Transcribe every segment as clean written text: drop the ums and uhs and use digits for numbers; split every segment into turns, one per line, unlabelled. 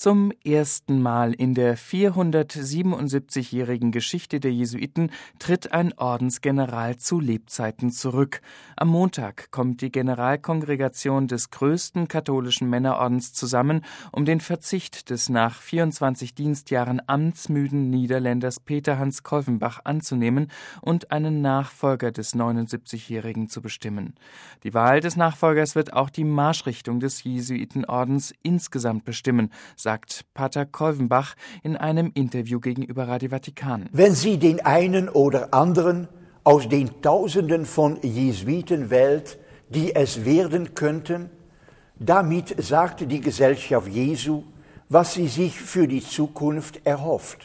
Zum ersten Mal in der 477-jährigen Geschichte der Jesuiten tritt ein Ordensgeneral zu Lebzeiten zurück. Am Montag kommt die Generalkongregation des größten katholischen Männerordens zusammen, um den Verzicht des nach 24 Dienstjahren amtsmüden Niederländers Peter Hans Kolvenbach anzunehmen und einen Nachfolger des 79-Jährigen zu bestimmen. Die Wahl des Nachfolgers wird auch die Marschrichtung des Jesuitenordens insgesamt bestimmen, sagt Pater Kolvenbach in einem Interview gegenüber Radio Vatikan.
Wenn Sie den einen oder anderen aus den Tausenden von Jesuiten wählt, die es werden könnten, damit sagt die Gesellschaft Jesu, was sie sich für die Zukunft erhofft.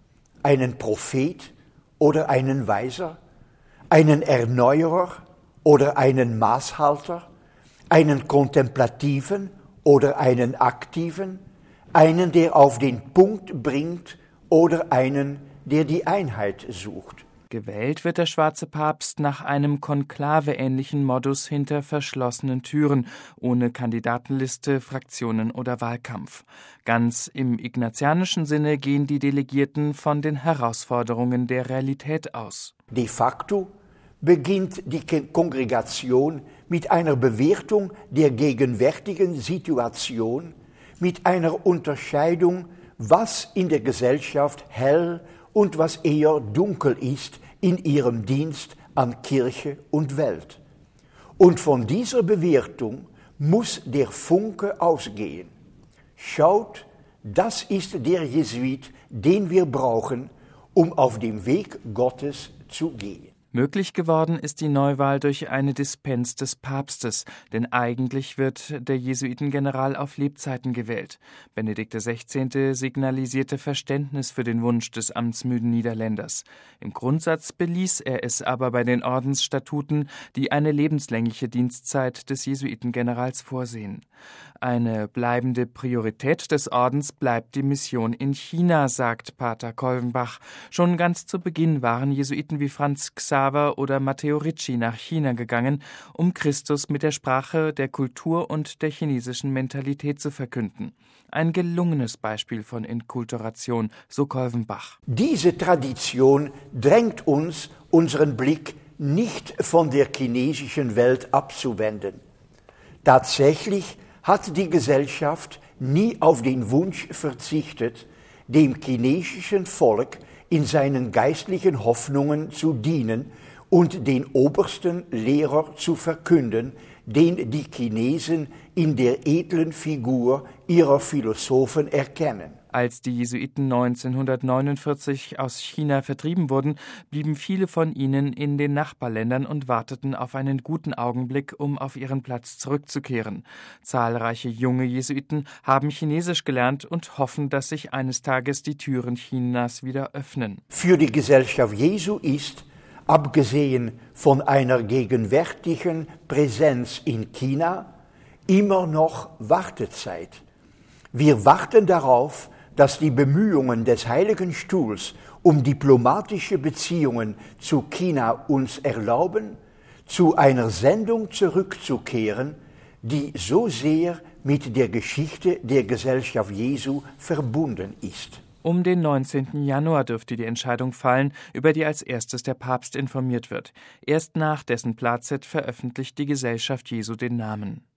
Einen Prophet oder einen Weiser, einen Erneuerer oder einen Maßhalter, einen Kontemplativen oder einen Aktiven, einen, der auf den Punkt bringt oder einen, der die Einheit sucht.
Gewählt wird der schwarze Papst nach einem konklaveähnlichen Modus hinter verschlossenen Türen, ohne Kandidatenliste, Fraktionen oder Wahlkampf. Ganz im ignatianischen Sinne gehen die Delegierten von den Herausforderungen der Realität aus.
De facto beginnt die Kongregation mit einer Bewertung der gegenwärtigen Situation, mit einer Unterscheidung, was in der Gesellschaft hell und was eher dunkel ist in ihrem Dienst an Kirche und Welt. Und von dieser Bewertung muss der Funke ausgehen. Schaut, das ist der Jesuit, den wir brauchen, um auf dem Weg Gottes zu gehen.
Möglich geworden ist die Neuwahl durch eine Dispens des Papstes, denn eigentlich wird der Jesuitengeneral auf Lebzeiten gewählt. Benedikt XVI. Signalisierte Verständnis für den Wunsch des amtsmüden Niederländers. Im Grundsatz beließ er es aber bei den Ordensstatuten, die eine lebenslängliche Dienstzeit des Jesuitengenerals vorsehen. Eine bleibende Priorität des Ordens bleibt die Mission in China, sagt Pater Kolvenbach. Schon ganz zu Beginn waren Jesuiten wie Franz Xaver oder Matteo Ricci nach China gegangen, um Christus mit der Sprache, der Kultur und der chinesischen Mentalität zu verkünden. Ein gelungenes Beispiel von Enkulturation, so Kolvenbach.
Diese Tradition drängt uns, unseren Blick nicht von der chinesischen Welt abzuwenden. Tatsächlich hat die Gesellschaft nie auf den Wunsch verzichtet, dem chinesischen Volk in seinen geistlichen Hoffnungen zu dienen und den obersten Lehrer zu verkünden, den die Chinesen in der edlen Figur ihrer Philosophen erkennen.
Als die Jesuiten 1949 aus China vertrieben wurden, blieben viele von ihnen in den Nachbarländern und warteten auf einen guten Augenblick, um auf ihren Platz zurückzukehren. Zahlreiche junge Jesuiten haben Chinesisch gelernt und hoffen, dass sich eines Tages die Türen Chinas wieder öffnen.
Für die Gesellschaft Jesu ist, abgesehen von einer gegenwärtigen Präsenz in China, immer noch Wartezeit. Wir warten darauf, dass die Bemühungen des Heiligen Stuhls um diplomatische Beziehungen zu China uns erlauben, zu einer Sendung zurückzukehren, die so sehr mit der Geschichte der Gesellschaft Jesu verbunden ist.
Um den 19. Januar dürfte die Entscheidung fallen, über die als erstes der Papst informiert wird. Erst nach dessen Plazet veröffentlicht die Gesellschaft Jesu den Namen.